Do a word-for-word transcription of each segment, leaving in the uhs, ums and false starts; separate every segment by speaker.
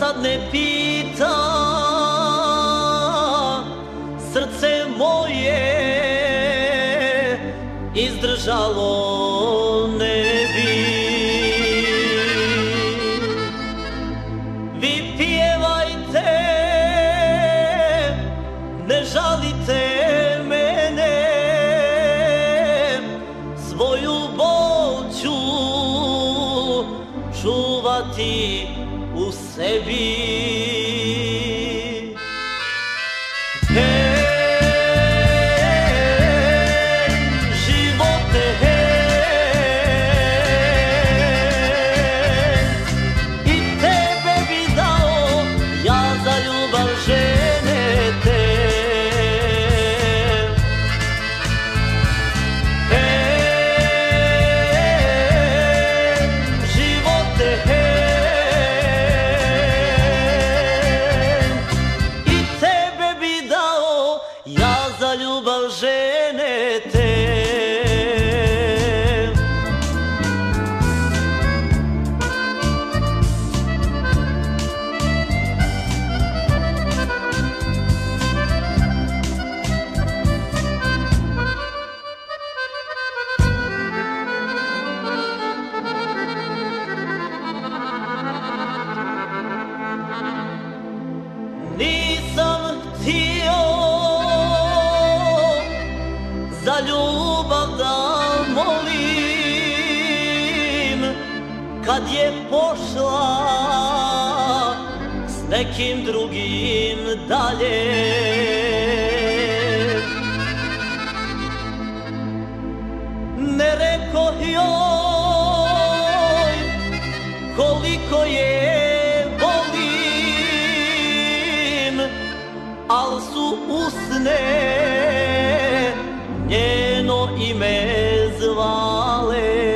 Speaker 1: sad ne pita, srce moje izdržalo ne bi. Vi pjevajte, ne žalite mene, svoju bol ću čuvati u sebi. Ljubav žene te. Nisam htio za ljubav da molim, kad je pošla s nekim drugim dalje. Ne rekoh joj koliko je volim, al su usne njeno ime zvale.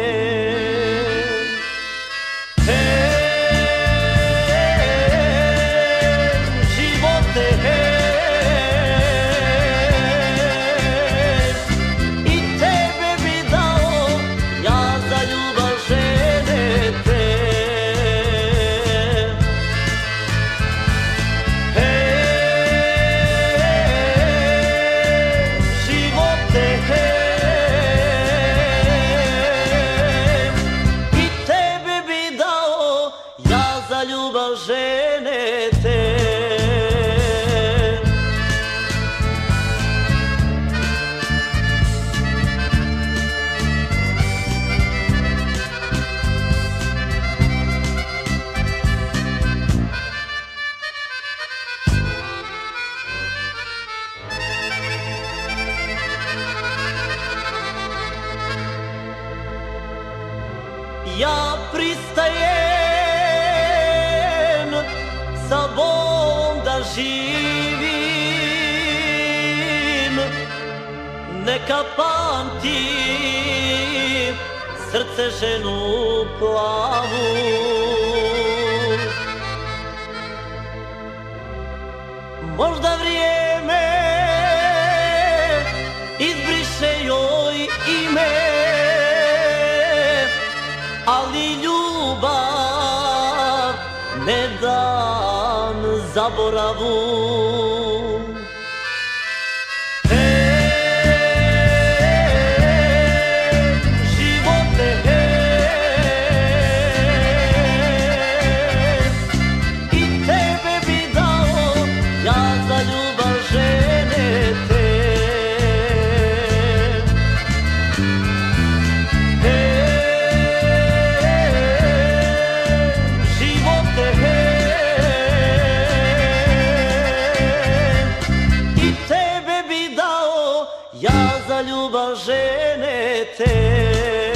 Speaker 1: Ljubav žene te. Ja pristajem sa bolom da živim, neka pamti srce ženu plavu. Možda vrijeme izbriše joj ime, ali ljubav ne dam zaboravu. Ja za ljubav žene te.